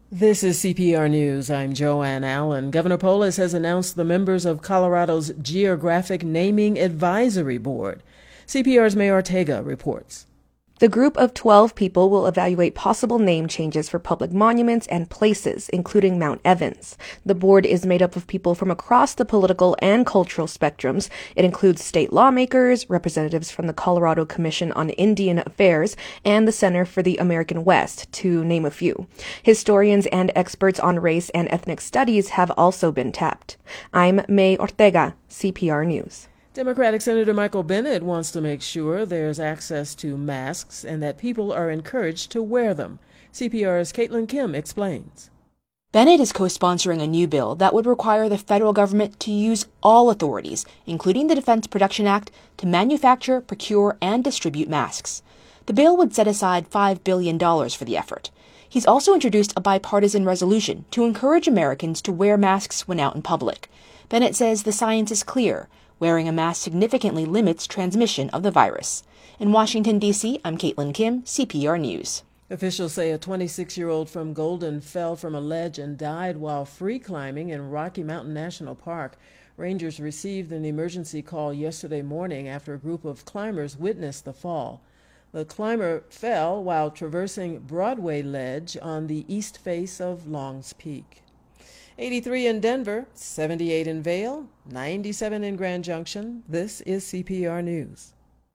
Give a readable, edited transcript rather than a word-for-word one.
This is CPR News. I'm Joanne Allen. Governor Polis has announced the members of Colorado's Geographic Naming Advisory Board. CPR's May Ortega reports. The group of 12 people will evaluate possible name changes for public monuments and places, including Mount Evans. The board is made up of people from across the political and cultural spectrums. It includes state lawmakers, representatives from the Colorado Commission on Indian Affairs, and the Center for the American West, to name a few. Historians and experts on race and ethnic studies have also been tapped. I'm May Ortega, CPR News. Democratic Senator Michael Bennet wants to make sure there's access to masks and that people are encouraged to wear them. CPR's Caitlin Kim explains. Bennet is co-sponsoring a new bill that would require the federal government to use all authorities, including the Defense Production Act, to manufacture, procure, and distribute masks. The bill would set aside $5 billion for the effort. He's also introduced a bipartisan resolution to encourage Americans to wear masks when out in public. Bennet says the science is clear. Wearing a mask significantly limits transmission of the virus. In Washington, D.C., I'm Caitlin Kim, CPR News. Officials say a 26-year-old from Golden fell from a ledge and died while free climbing in Rocky Mountain National Park. Rangers received an emergency call yesterday morning after a group of climbers witnessed the fall. The climber fell while traversing Broadway Ledge on the east face of Longs Peak. 83 in Denver, 78 in Vail, 97 in Grand Junction. This is CPR News.